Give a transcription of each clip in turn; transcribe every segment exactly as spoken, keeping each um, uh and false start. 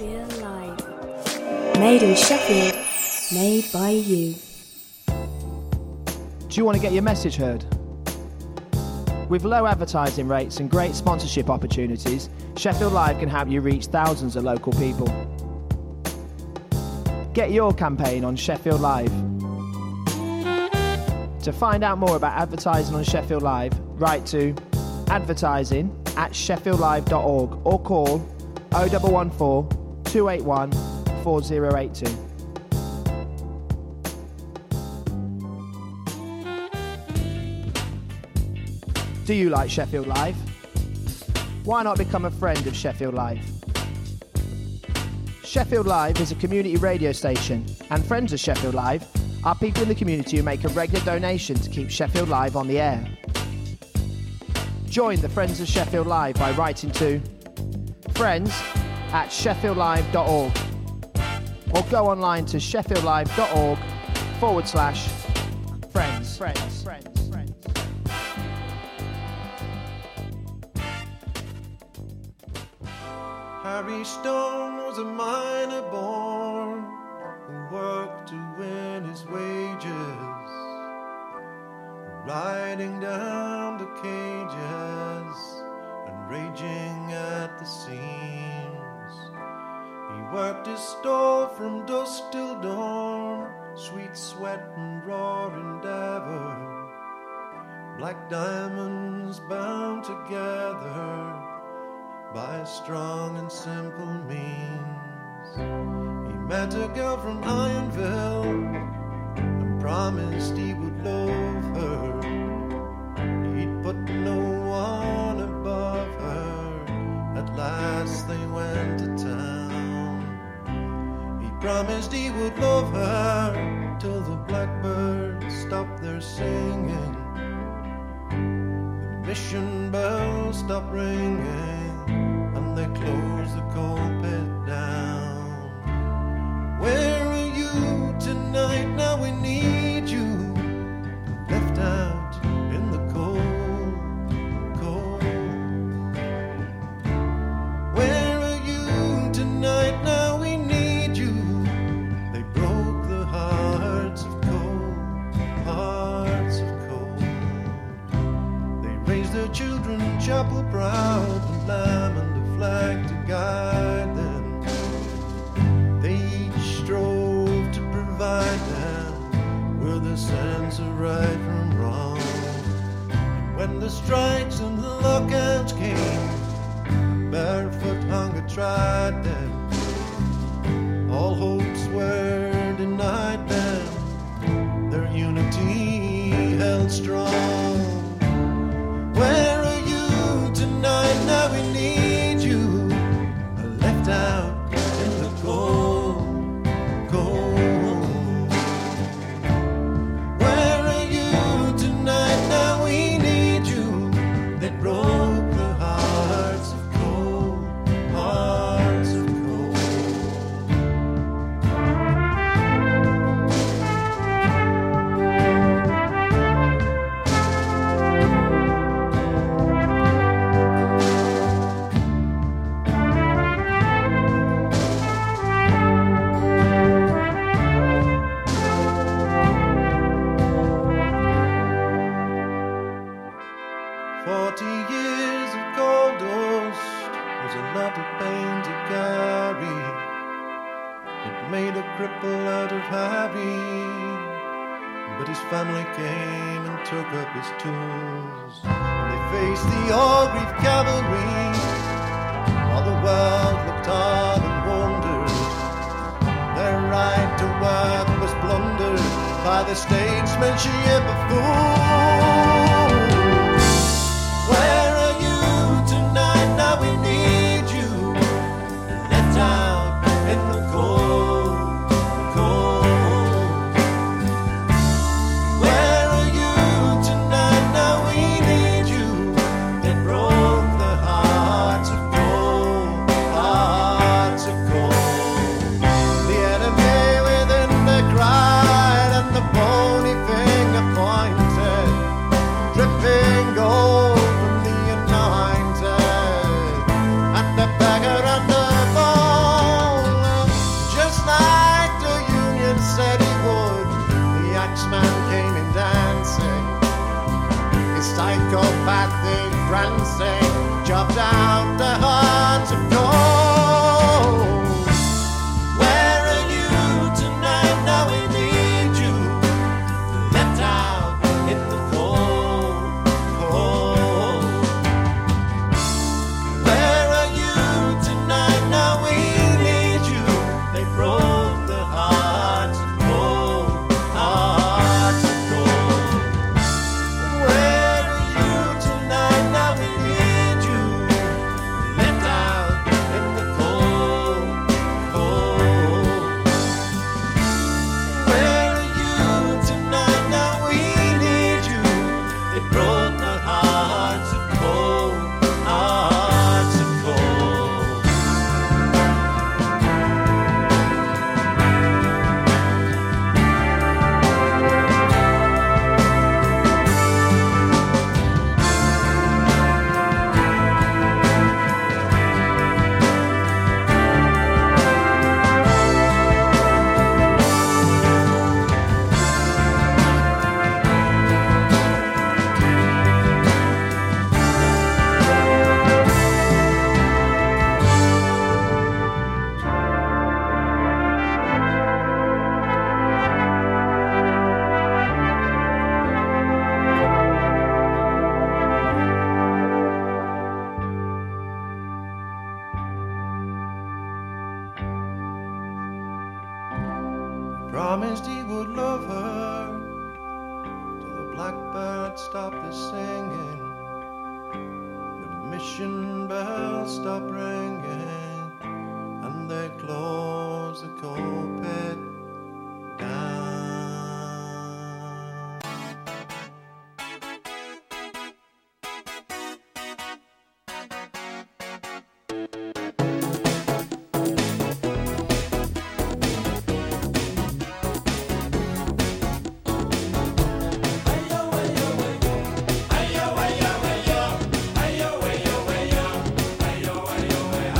Sheffield Live. Made in Sheffield, made by you. Do you want to get your message heard? With low advertising rates and great sponsorship opportunities, Sheffield Live can help you reach thousands of local people. Get your campaign on Sheffield Live. To find out more about advertising on Sheffield Live, write to advertising at sheffield live dot org or call oh one one four, two eight one, four oh eight two. Do you like Sheffield Live? Why not become a friend of Sheffield Live? Sheffield Live is a community radio station, and friends of Sheffield Live are people in the community who make a regular donation to keep Sheffield Live on the air. Join the Friends of Sheffield Live by writing to friends at sheffield live dot org or go online to sheffield live dot org forward slash friends. Friends. Friends. Harry Stone was a miner born who worked to win his wages, riding down the cages and raging at the seams. He worked his store from dusk till dawn, sweet sweat and raw endeavor, black diamonds bound together by a strong and simple means. He met a girl from Ironville and promised he would love her. He'd put no one above her. At last they went to town. He promised he would love her till the blackbirds stopped their singing, the mission bells stopped ringing, and they close the coal pit down. Where are you tonight? Now we need you. Left out in the cold, cold. Where are you tonight? Now we need you. They broke the hearts of coal, hearts of coal. They raised their children chapel proud, the lamb and flag to guide them. They each strove to provide them with a sense of right from wrong. And when the strikes and the lockouts came, barefoot hunger tried them. All hopes were denied them. Their unity held strong. Where are you tonight? Now we need you. Left out in the cold, cold. Where are you tonight? Now we need you. They broke the hearts of coal, hearts of coal. Forty years of gold dust was a lot of pain to carry. It made a cripple out of Harry, but his family came and took up his tools, and they faced the Orgreave cavalry, while the world looked on and wondered. Their right to work was plundered by the statesmanship of fools. Where are you tonight? Now we need you. Left out in the cold, cold. Where are you tonight? Now we need you. They broke the hearts of coal, hearts of coal. The enemy within they cried, and the bony finger pointed. let out the hearts of gold. Where are you tonight? Now we need you to let out in the cold, cold. Where are you tonight? Now we need you. They broke the hearts of gold, hearts of gold. Where are you tonight? Now we need you. Let out in the cold, cold. Where are you tonight? Now we need you. They broke the hearts of gold, hearts of gold. Promised he would love her till the blackbird stopped his singing, the mission bells stopped ringing, and they closed the coal pit down. Ayo, ayo, ayo, ayo, ayo, ayo, ayo, ayo, ayo, ayo, ayo.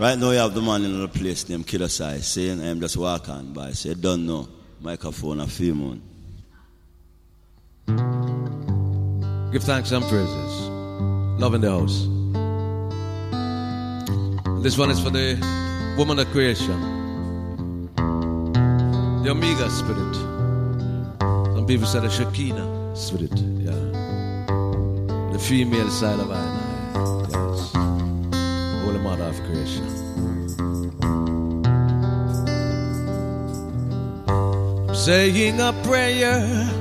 Right now you have the man in the place named Killer Sai saying, I'm just walk on by. Say, don't know. Microphone a few months. Give thanks and praises. Love in the house. This one is for the woman of creation. The Omega spirit. Some people say the Shekinah spirit. Yeah. The female side of I and I. Yes. Holy Mother of creation. I'm saying a prayer.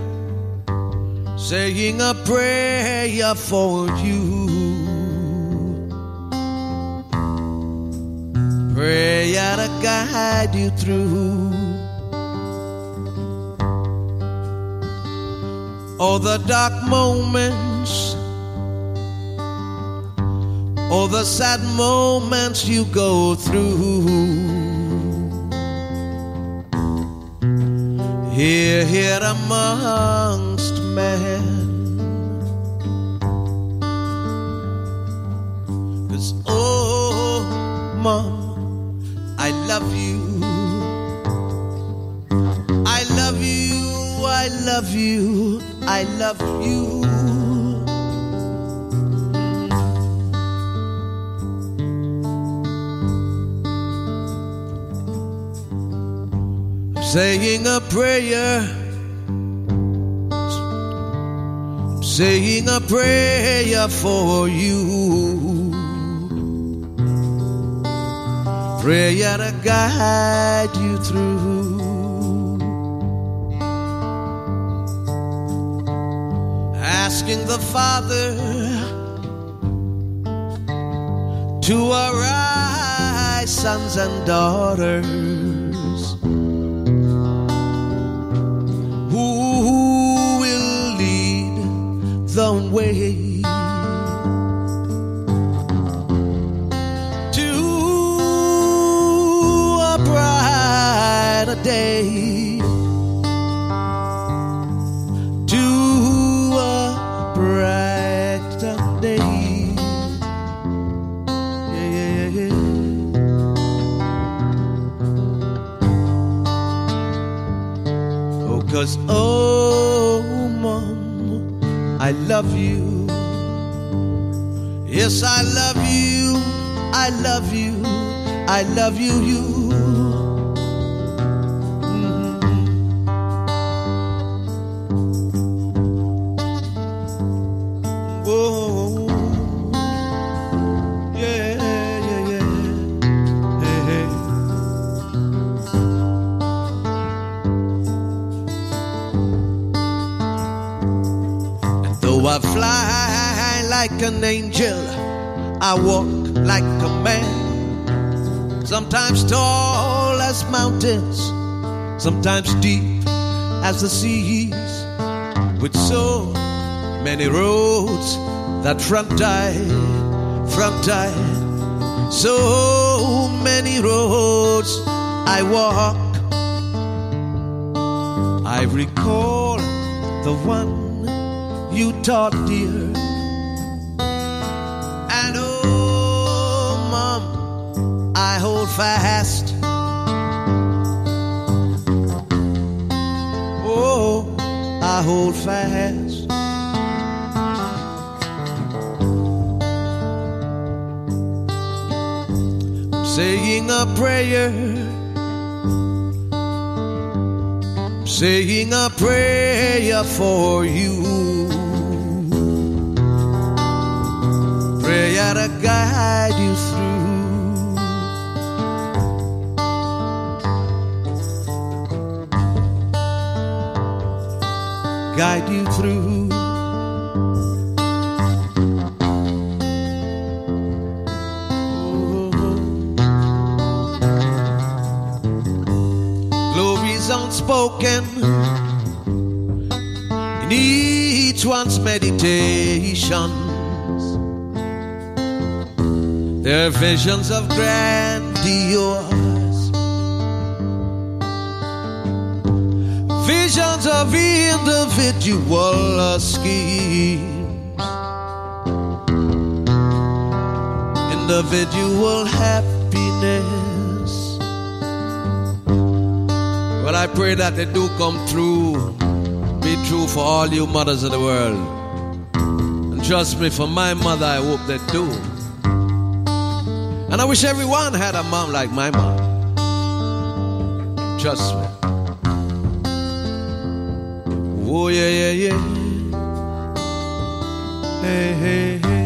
Saying a prayer for you. Prayer to guide you through all the dark moments, all the sad moments you go through. Here, here amongst men, 'cause oh, Mom, I love you. I love you. I love you. I love you. I'm saying a prayer. I'm saying a prayer for you. Prayer to guide you through asking the Father to arise, sons and daughters who will lead the way day, to a brighter day. Yeah, yeah, yeah. Oh, 'cause oh, Mom, I love you. Yes, I love you. I love you. I love you, you. I fly like an angel, I walk like a man, sometimes tall as mountains, sometimes deep as the seas, with so many roads that front I, front I, so many roads I walk. I recall the one you taught, dear, and oh, Mom, I hold fast. Oh, I hold fast. I'm saying a prayer, I'm saying a prayer for you. Prayer to guide you through guide you through oh. Glories unspoken in each one's meditation. They're visions of grandiose, visions of individual schemes, individual happiness. I pray that they do come true. Be true for all you mothers of the world. And trust me, for my mother, I hope they do. And I wish everyone had a mom like my mom. Trust me. Oh, yeah, yeah, yeah. Hey, hey, hey.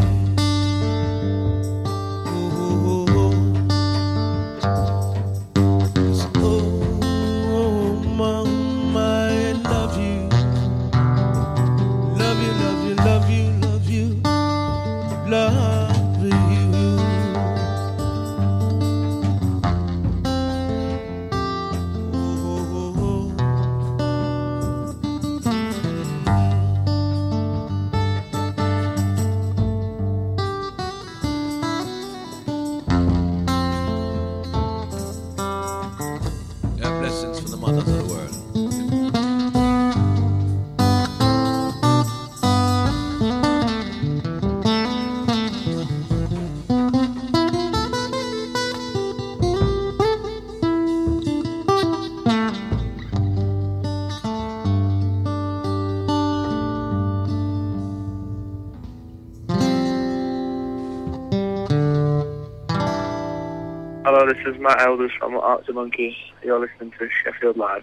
Hello, this is Matt Elders from Arctic Monkey. You're listening to Sheffield Live.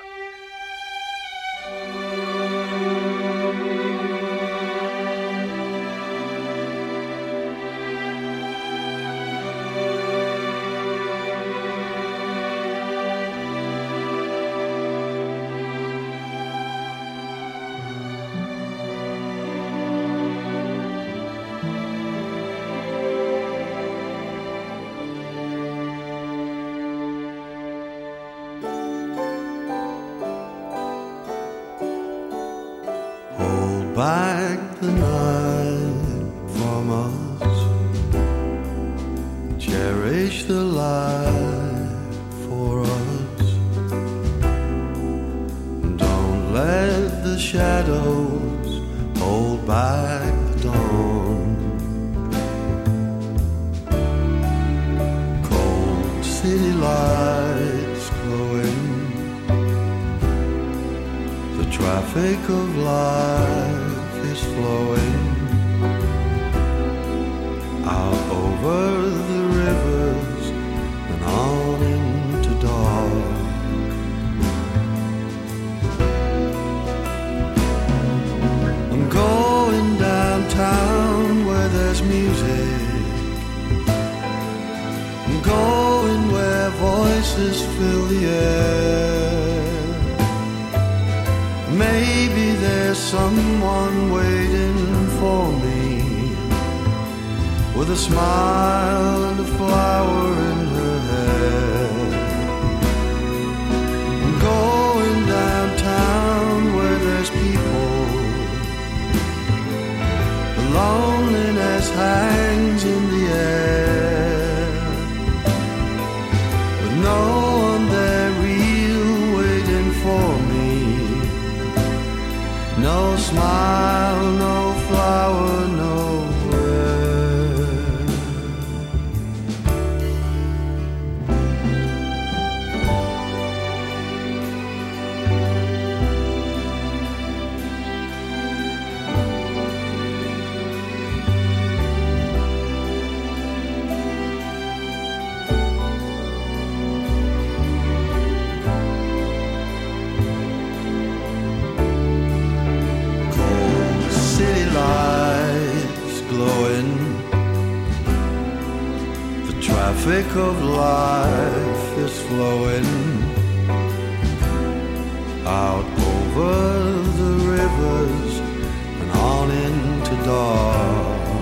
Back the night from us, cherish the light for us. Don't let the shadows hold back the dawn. Cold city lights glowing, the traffic of life is flowing out over the rivers and on into dark. I'm going downtown where there's music. I'm going where voices fill the air. Maybe there's someone waiting for me with a smile and a flower in her hair. I'm going downtown where there's people. The loneliness hangs in the air, with no one there real waiting for me. No smile, no flower, nowhere. Traffic of life is flowing out over the rivers and on into dark.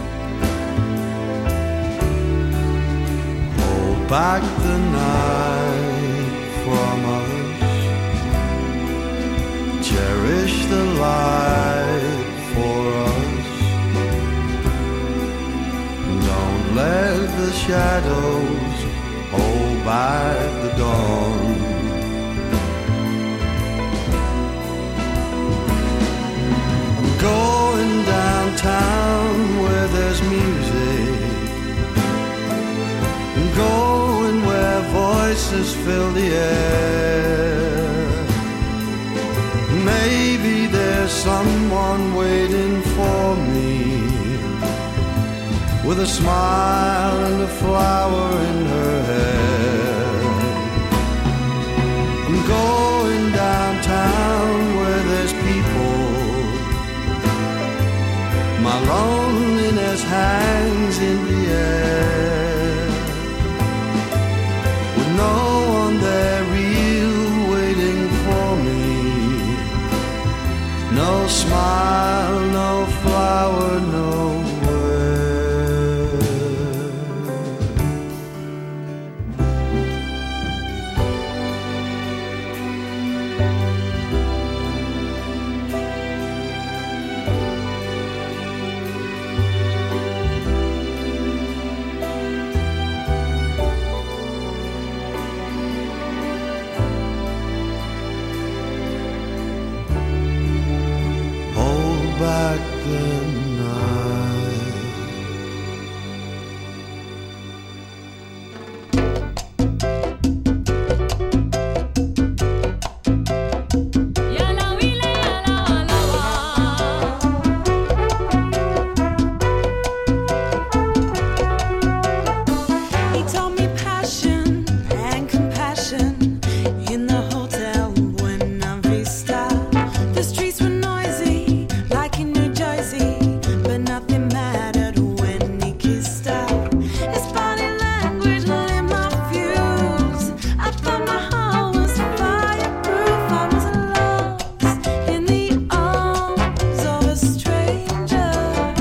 Hold back the night from us, cherish the light for us. Don't let the shadows hold back the dawn. I'm going downtown where there's music. I'm going where voices fill the air. someone waiting for me, with a smile and a flower in her hair. I'm going downtown where there's people. My loneliness hangs in the air, with no one there real waiting for me. No smile, no flower, nowhere. Back the night. He taught me passion and compassion in the hotel Buena Vista. The streets were noisy like in New Jersey, but nothing mattered when he kissed her. His body language lit my fuse. I thought my heart was fireproof. I was lost in the arms of a stranger.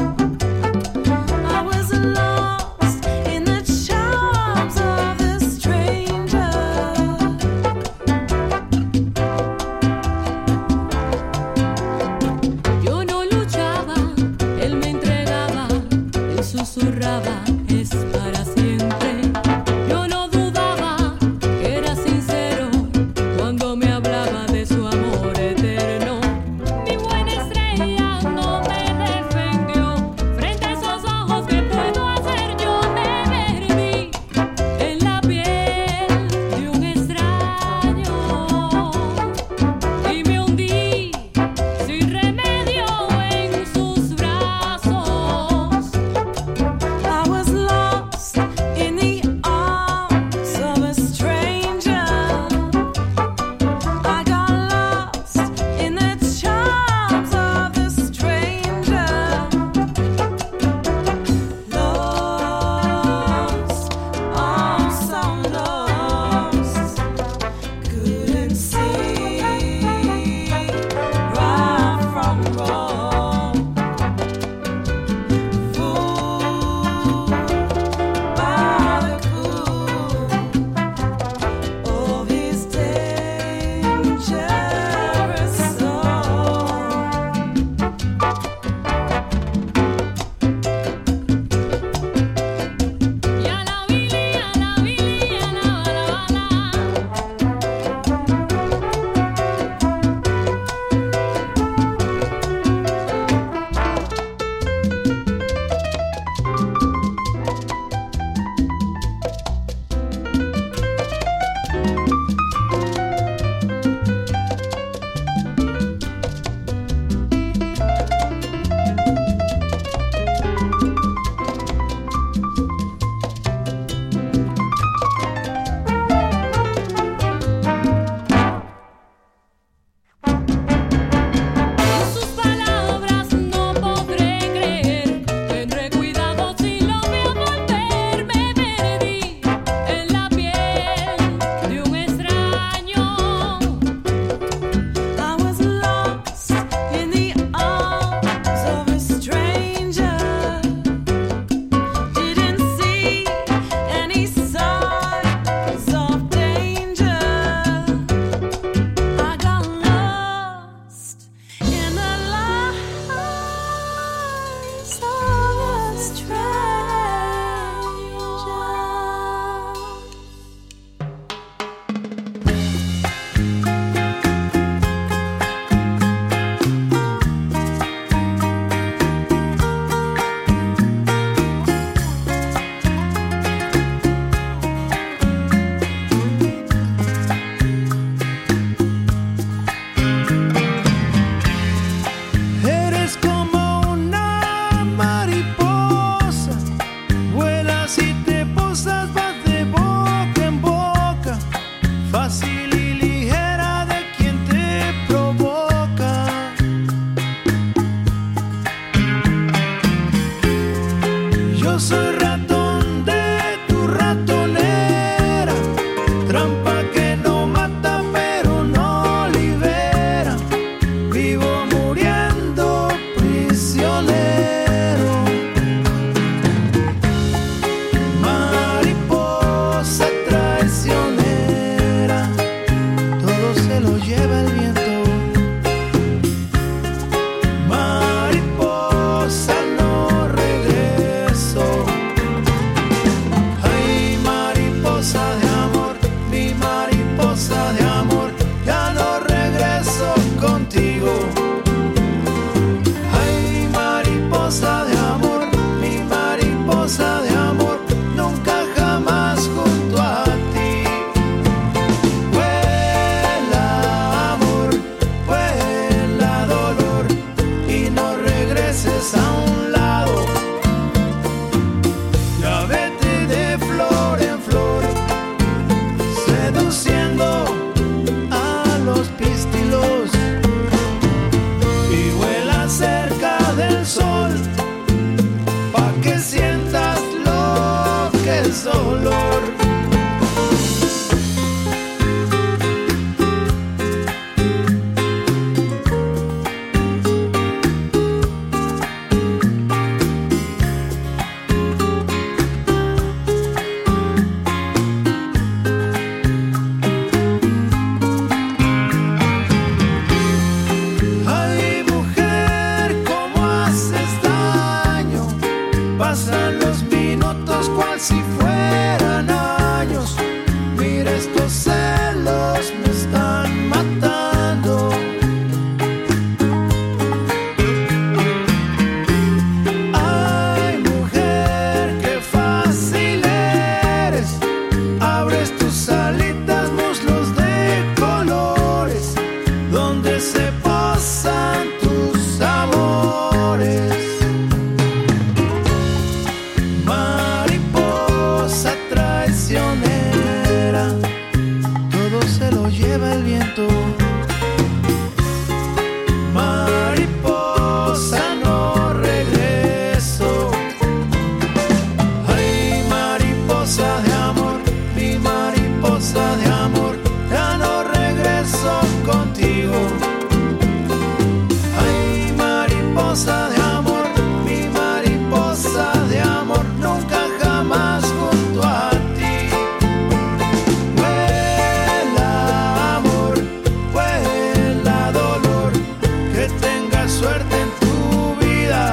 I was lost in the charms of the stranger. Yo no luchaba, él me entregaba, él susurraba, es para siempre. Yo no dudaba, era sincero, cuando me hablaba de su amor eterno. Mi buena estrella no me defendió, frente a esos ojos, ¿qué puedo hacer? Yo me perdí en la piel de un extraño y me hundí sin remedio en sus brazos. I was lost in the arms of a stranger. I got lost in the charms of the stranger. Lost, oh so lost. Couldn't see right from wrong. Fooled by the cool of his dangerous song. Ya la Willy, ya la Willy, ya la la En sus palabras no podré creer, tendré cuidado si lo veo volver. Me perdí en la piel de un extraño. I was lost in the arms of a stranger. Didn't see any signs of danger. I got lost in the lies of a stranger. mariposa de amor, mi mariposa de amor, nunca jamás junto a ti. Vuela amor, vuela dolor, que tengas suerte en tu vida.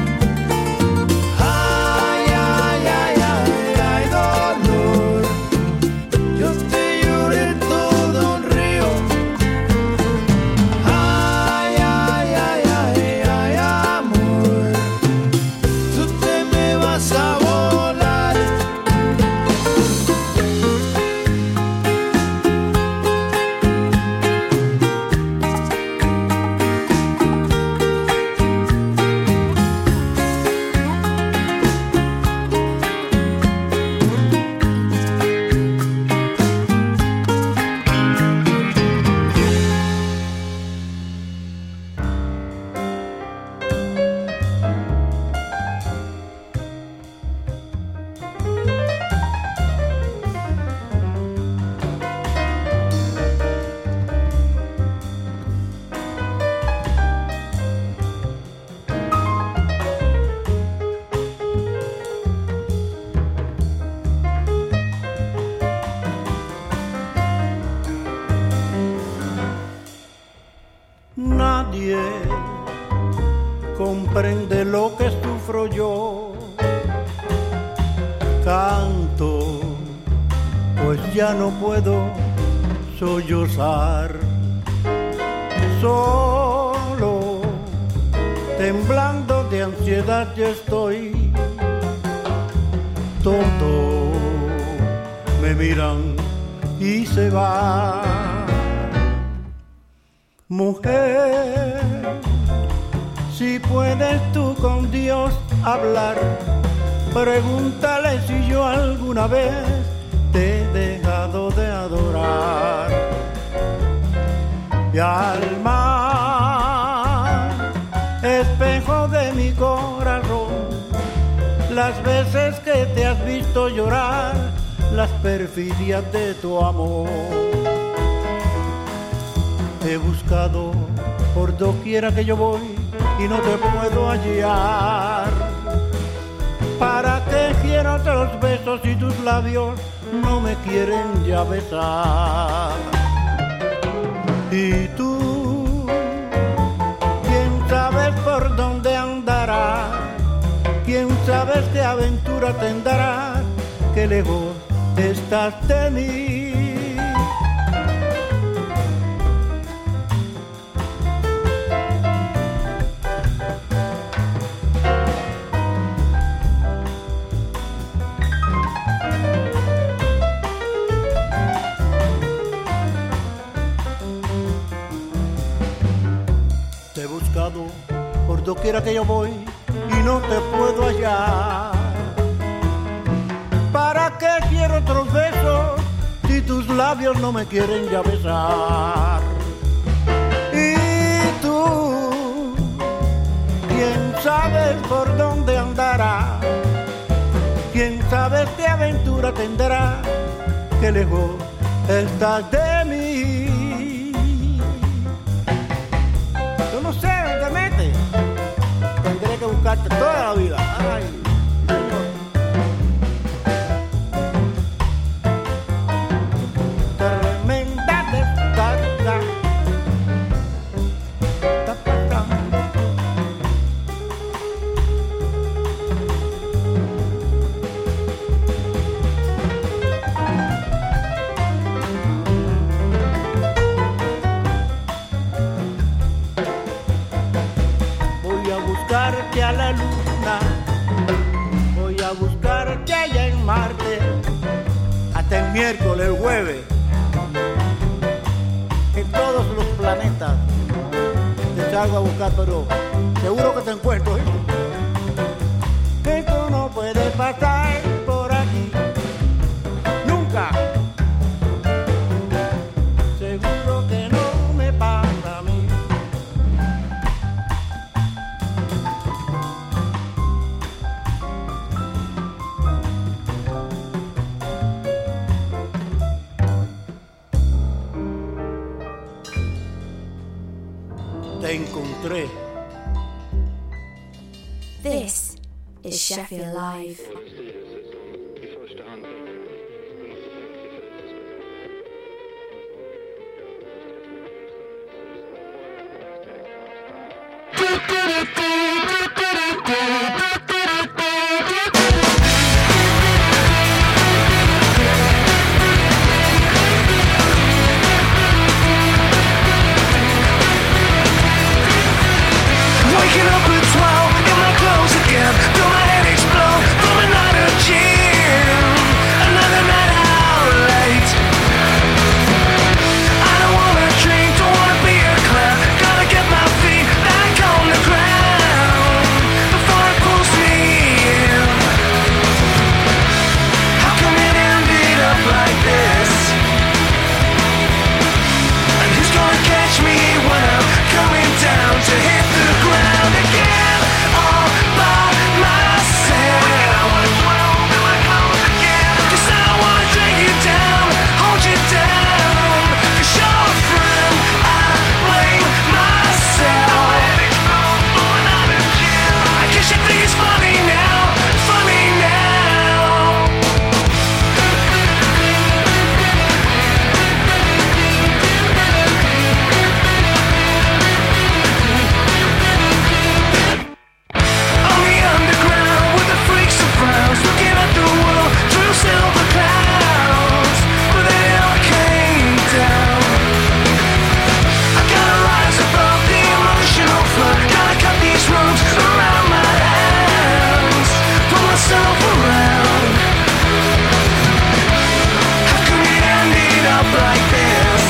Ay, ay, ay, ay, ay, dolor, yo te lloré todo un río. Ay, ay, ay, ay, ay, amor, tú te me vas a volar. Nadie comprende lo que sufro yo. Canto, pues ya no puedo sollozar. Solo, temblando de ansiedad yo estoy. Todos me miran y se van. Mujer, si puedes tú con Dios hablar, pregúntale si yo alguna vez te he dejado de adorar. Y al mar, espejo de mi corazón, las veces que te has visto llorar, las perfidias de tu amor. He buscado por doquiera que yo voy y no te puedo hallar. ¿Para qué quiero otros besos si tus labios no me quieren ya besar? Y tú, ¿quién sabes por dónde andarás? ¿Quién sabes qué aventura tendrás? Que lejos estás de mí. Te he buscado por doquiera que yo voy y no te puedo hallar. ¿Para qué quiero otros besos si tus labios no me quieren ya besar? Y tú, ¿quién sabes por dónde andará? ¿Quién sabe qué aventura tendrá? Que lejos estás de mí. Yo no sé dónde te metes. Tendré que buscarte toda la vida. Ay, Señor. Tremenda descarga. Ta, ta, ta. Voy a buscarte a la luna, voy a buscarte allá en Marte, hasta el miércoles, el jueves, en todos los planetas te salgo a buscar, pero seguro que te encuentro, ¿eh? Que tú no puedes pasar por aquí, nunca. Seguro que no me pasa a mí. Te encontré This is Sheffield Live. Waking up at twelve in my clothes again. Feel my head explode from a night of gin. Another night out late. I don't wanna drink, don't wanna be a clown. Gotta get my feet back on the ground before it pulls me in. How come it ended up like this? And who's gonna catch me when I'm coming down to hit the ground again, all by myself? Cause I don't wanna drag you down, hold you down. Cause you're a friend, I blame myself. I guess you think it's funny now, funny now. On the underground with the freaks and frowns, looking at the world through silver clouds, but they never came down. I gotta rise above the emotional flood, gotta cut these ropes around my hands, pull myself around. How come it ended up like this?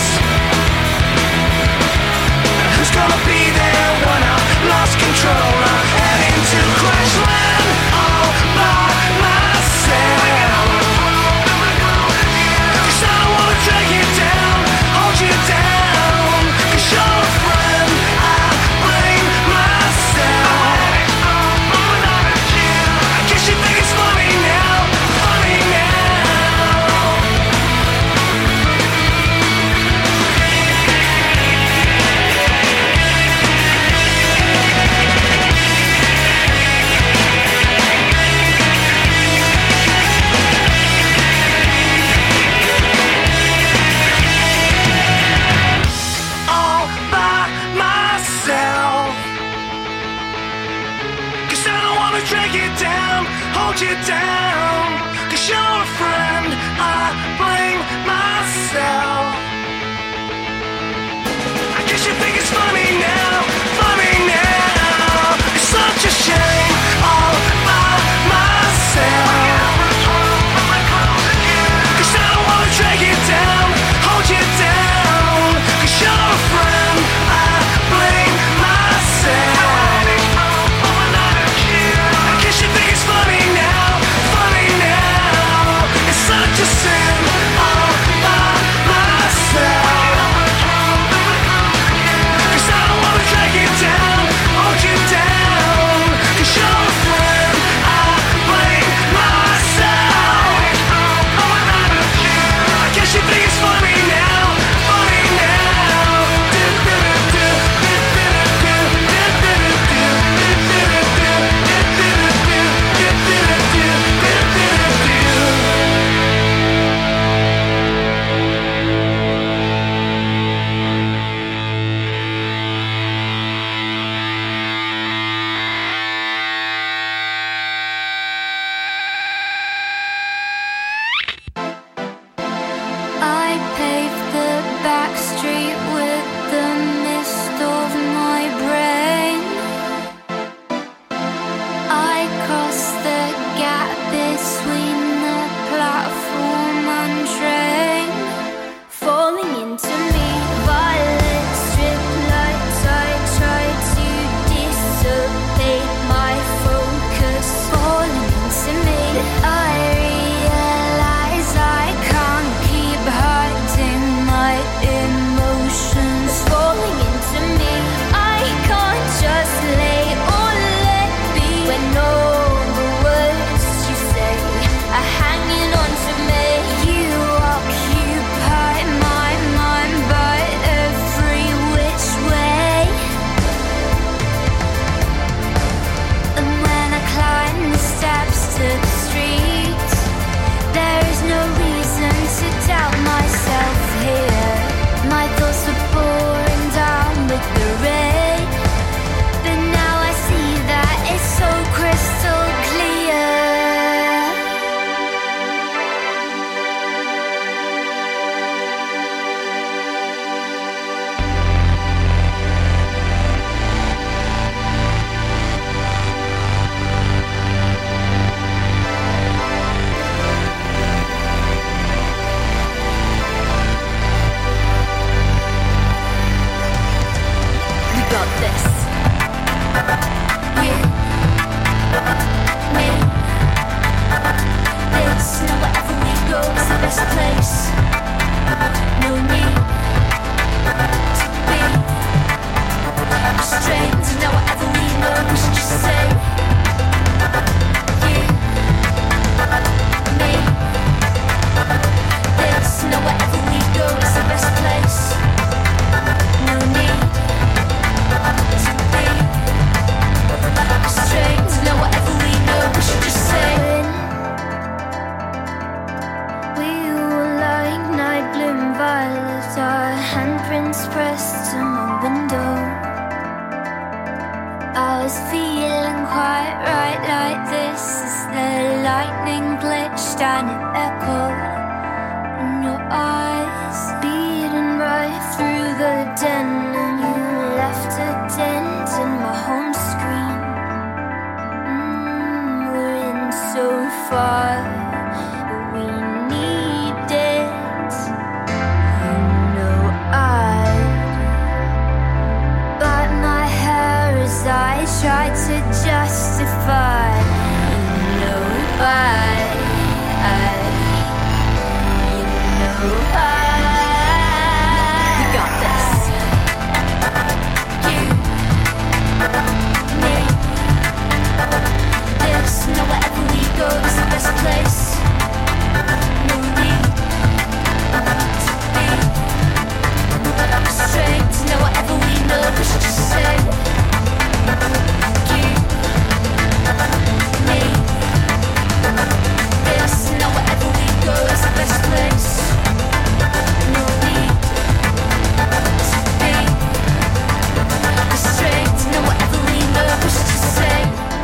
Who's gonna be there when I lost control? I'm heading to crash land all by myself. Cause I don't wanna drag you down, hold you down. Cause you're a friend, I blame myself. I guess you think it's funny now, funny now. All by myself. Cause I don't wanna drag you down, hold you down. Cause you're a friend, I blame myself. I guess you think it's funny now, funny now. It's such a shame, all by myself. Cause I don't wanna drag you down, hold you down. Cause you're a friend, I blame myself. I guess you think it's funny now, funny now. It's such a sin, all by myself. Cause I don't wanna drag justified. You know why? I, you know why? We got this. You, me, this. Now wherever we go is the best place. No need to be straight. Now whatever we know, we should just say. You, me, this. Now wherever we go is the best place. No need to be straight. Now whatever we know, we should just say.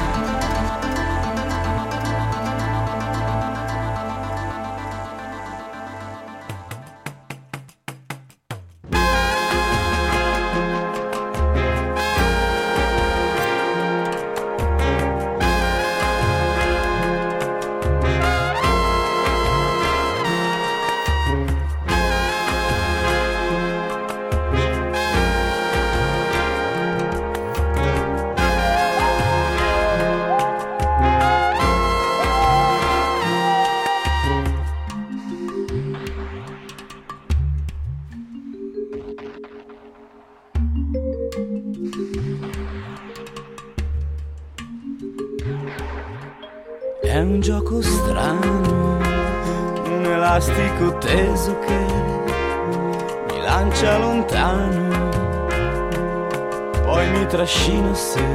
È un gioco strano, un elastico teso che mi lancia lontano, poi mi trascina a sé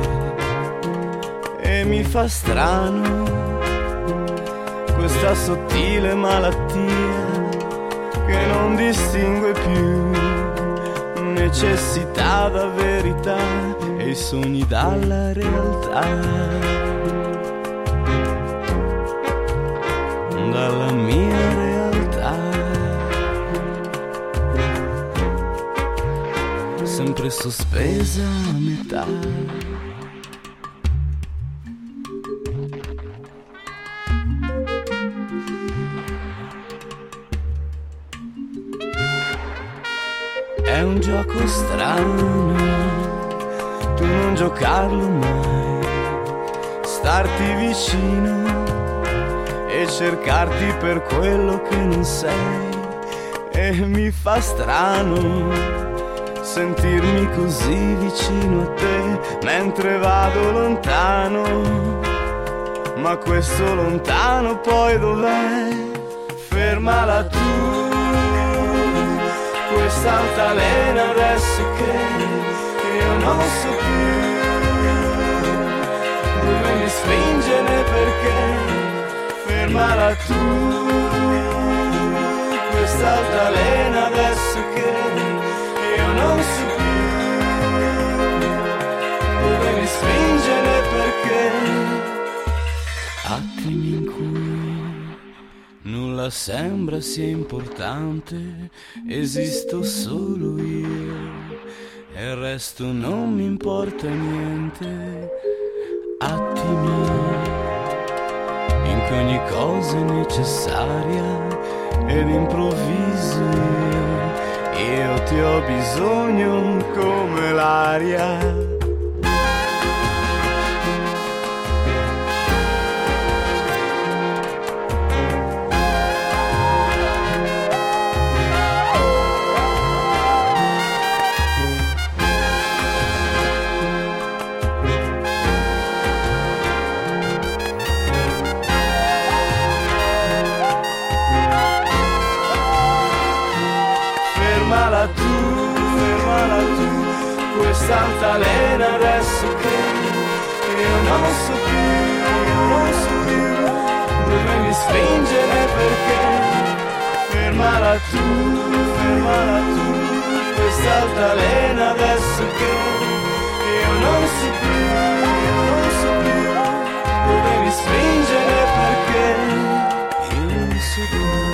e mi fa strano questa sottile malattia che non distingue più necessità da verità e i sogni dalla realtà. Dalla mia realtà, sempre sospesa a metà. È un gioco strano, tu non giocarlo mai, starti vicino e cercarti per quello che non sei. E mi fa strano sentirmi così vicino a te mentre vado lontano. Ma questo lontano poi dov'è? Fermala tu, questa altalena adesso che io non so più dove mi spingere, perché fermala tu, questa altalena adesso che io non so più dove mi spingere, perché attimi in cui nulla sembra sia importante, esisto solo io e il resto non mi importa niente. Attimi in cui ogni cosa è necessaria ed improvviso io, io ti ho bisogno come l'aria. Fermala tu, fermala tu, questa altalena adesso che io non so più, io non so più dove mi spingere, perché fermala tu, fermala tu, questa altalena adesso che io non so più, io non so più dove mi spingere, perché io non so più.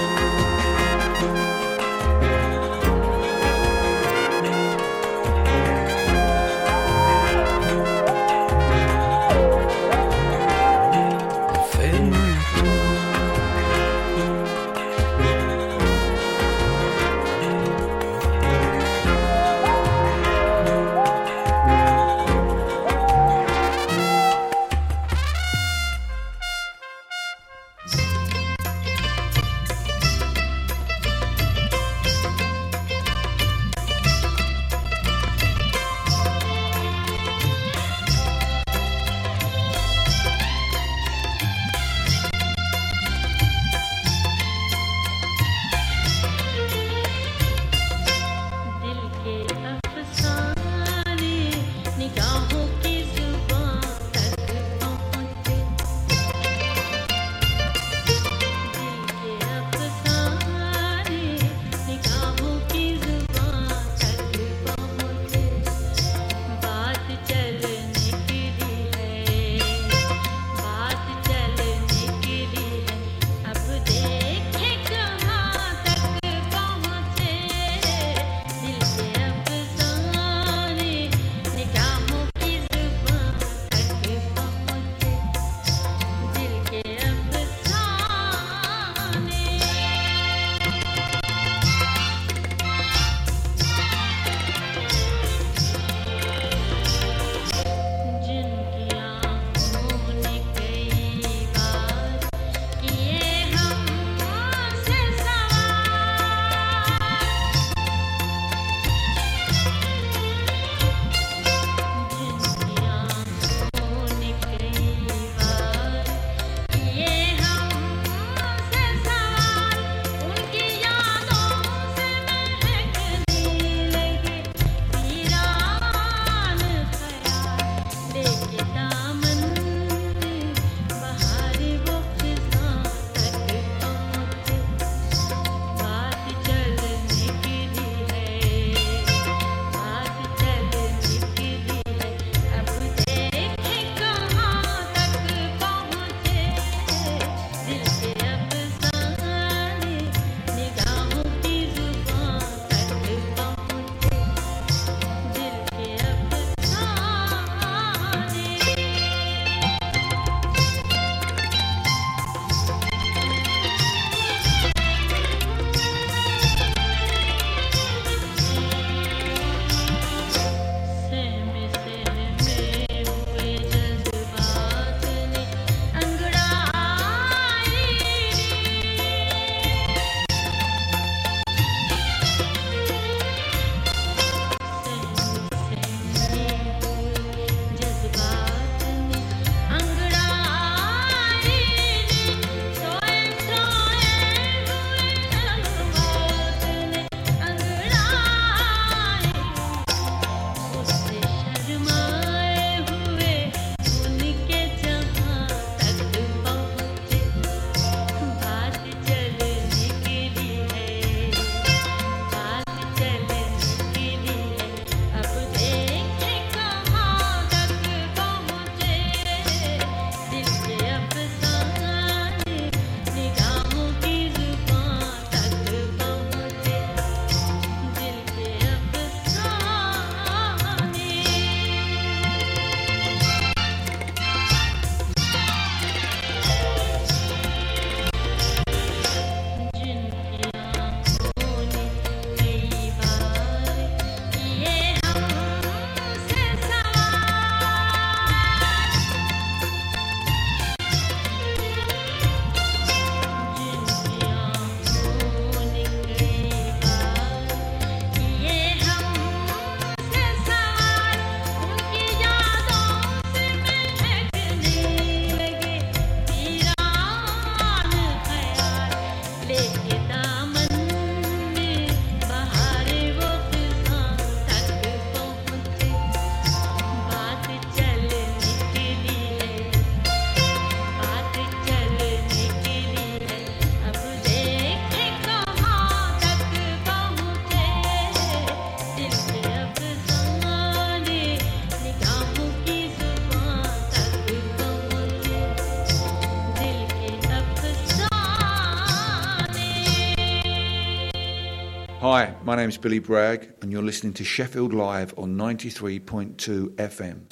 Hi, my name's Billy Bragg, and you're listening to Sheffield Live on ninety-three point two F M.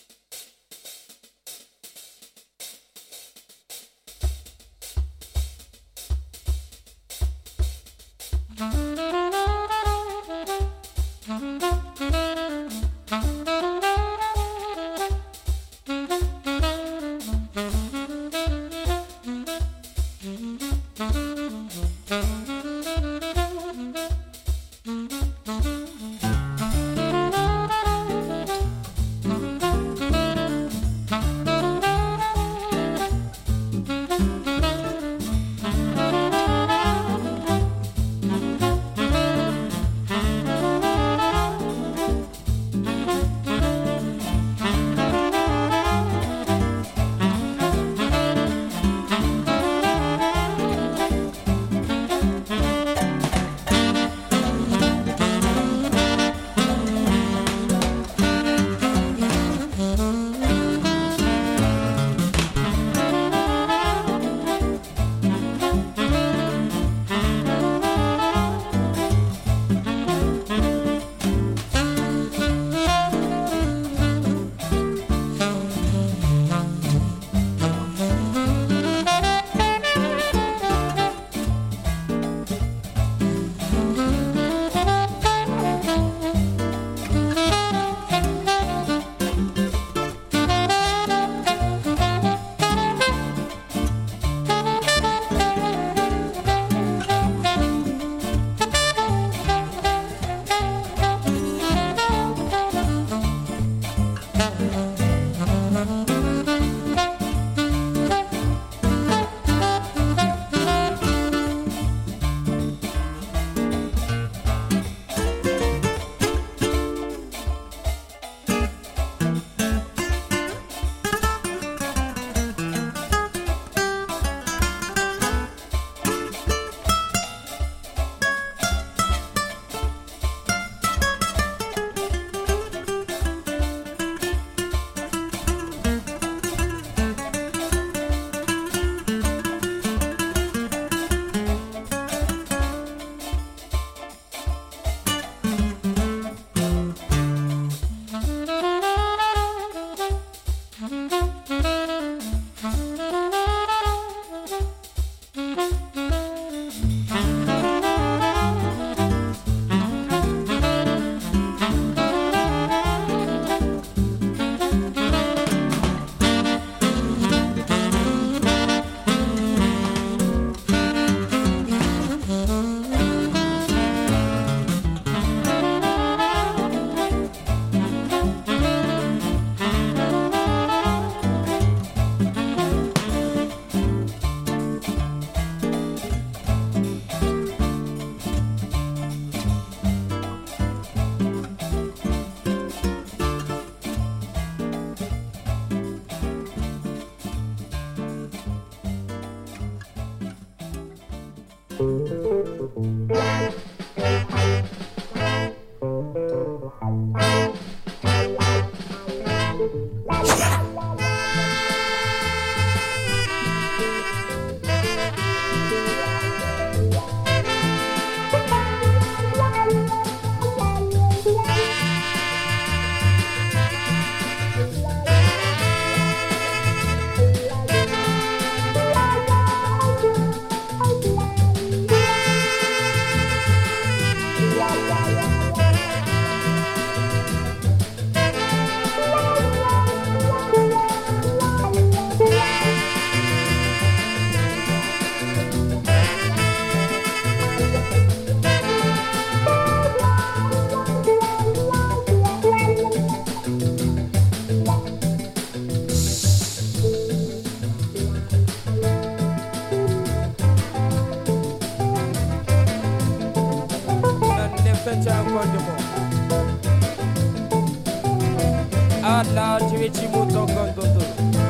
Allah jiwechi muto kondoto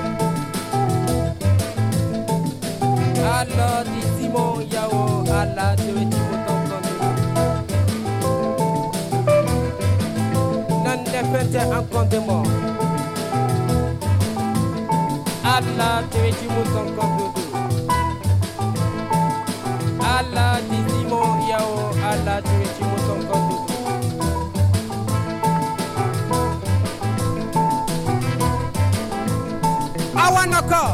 Allah di simo yawo Allah jiwechi muto kondoto nan defente en condement Allah jiwechi muto kondoto Allah di simo yawo Allah jiwechi Awanoko.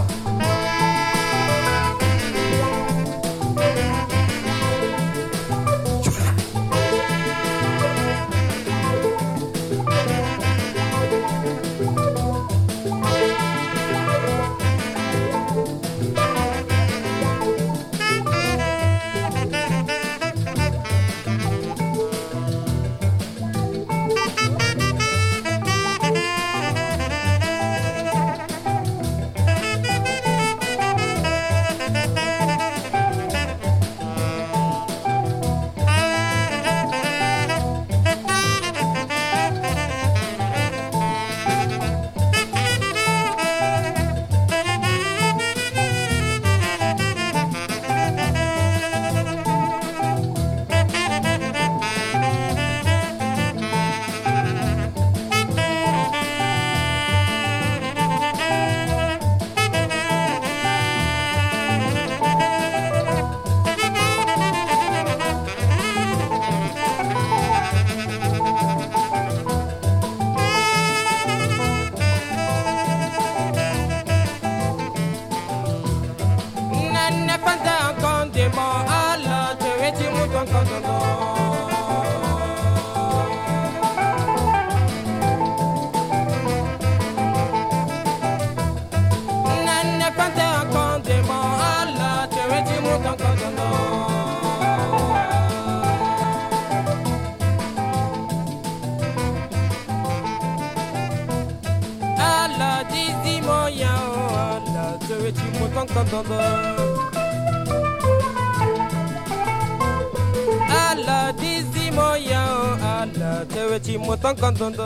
Allah dizi moya Allah tewechi motang kantondo.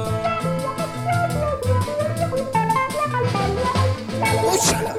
Ushala.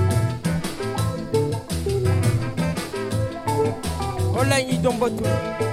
Ola yi dombotu.